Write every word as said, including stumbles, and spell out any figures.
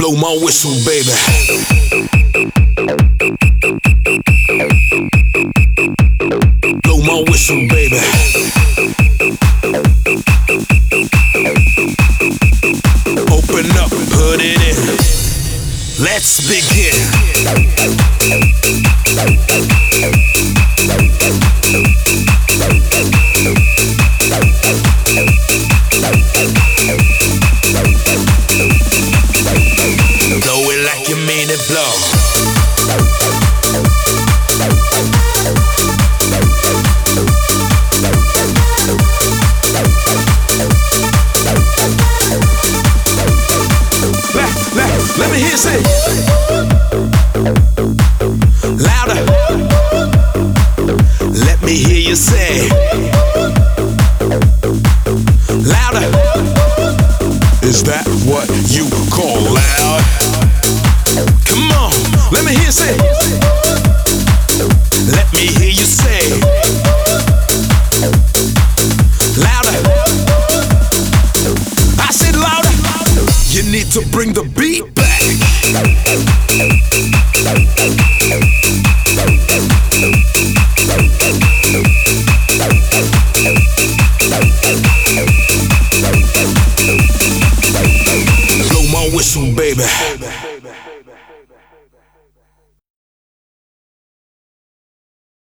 Blow my whistle, baby. Blow my whistle, baby. Open up, put it in. Let's begin. Blow it like you mean it, blow. Let, let, let me hear you say louder. Let me hear you say louder. Is that what you call loud? Come on, let me hear you say. Let me hear you say louder. I said louder. You need to bring the beat.